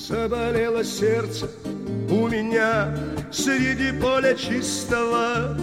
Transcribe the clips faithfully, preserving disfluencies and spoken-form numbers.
Заболело сердце у меня среди поля чистого.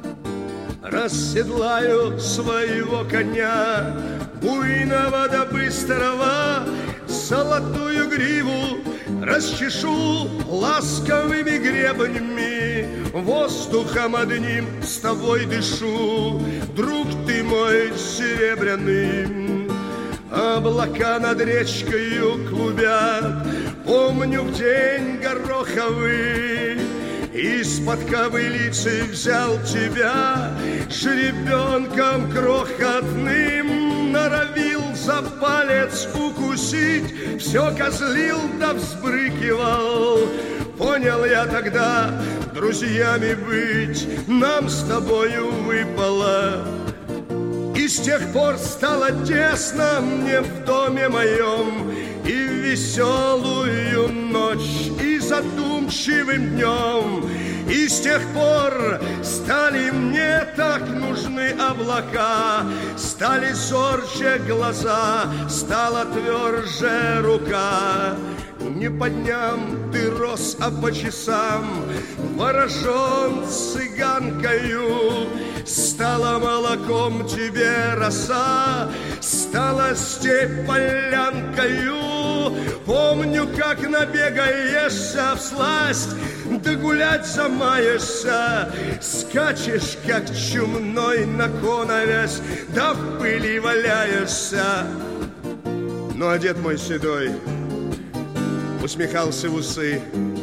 Расседлаю своего коня, буйного да быстрого, золотую гриву расчешу ласковыми гребнями, воздухом одним с тобой дышу, друг ты мой серебряный. Облака над речкою клубят, помню в день гороховый, из-под ковылицы взял тебя, жеребенком крохотным, норовил за палец укусить, все козлил да взбрыкивал. Понял я тогда, друзьями быть нам с тобою выпало. И с тех пор стало тесно мне в доме моем, и в веселую ночь, и задумчивым днем. И с тех пор стали мне так нужны облака, стали зорче глаза, стала тверже рука. Не по дням ты рос, а по часам, ворожен цыганкою. Стала молоком тебе роса, стала степь полянкою. Помню, как набегаешься всласть, да гулять замаешься, скачешь, как чумной на коновязь, да в пыли валяешься. Ну, а дед мой седой усмехался в усы,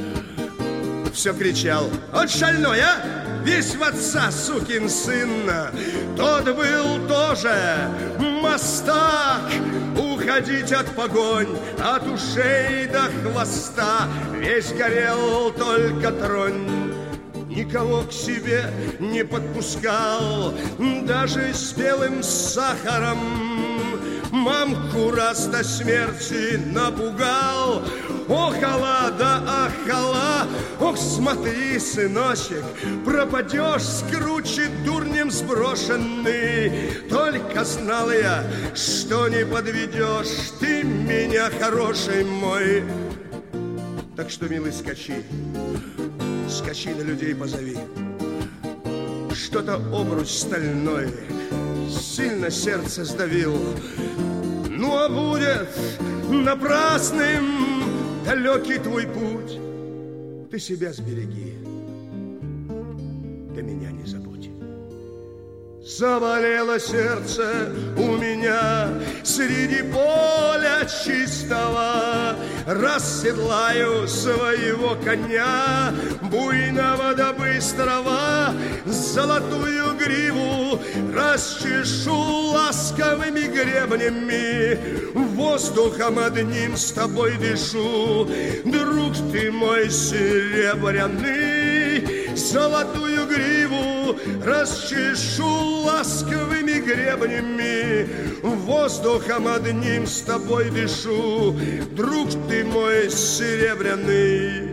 все кричал: «Вот шальной, а! Весь в отца, сукин сын! Тот был тоже мастак, уходить от погонь, от ушей до хвоста, весь горел, только тронь». Никого к себе не подпускал, даже с белым сахаром. Мамку раз до смерти напугал. Охала да ахала, ох, смотри, сыночек, пропадешь, скручит дурнем сброшенный. Только знал я, что не подведешь ты меня, хороший мой. Так что, милый, скачи, скачи на людей позови. Что-то обруч стальной сильно сердце сдавил. Ну, а будет напрасным далекий твой путь, ты себя сбереги, да меня не забудь. Заболело сердце у меня среди поля чистого, расседлаю своего коня, буйного да быстрого, золотую гриву расчешу ласковыми гребнями, воздухом одним с тобой дышу, друг ты мой серебряный. Золотую гриву расчешу ласковыми гребнями, воздухом одним с тобой дышу, друг ты мой серебряный.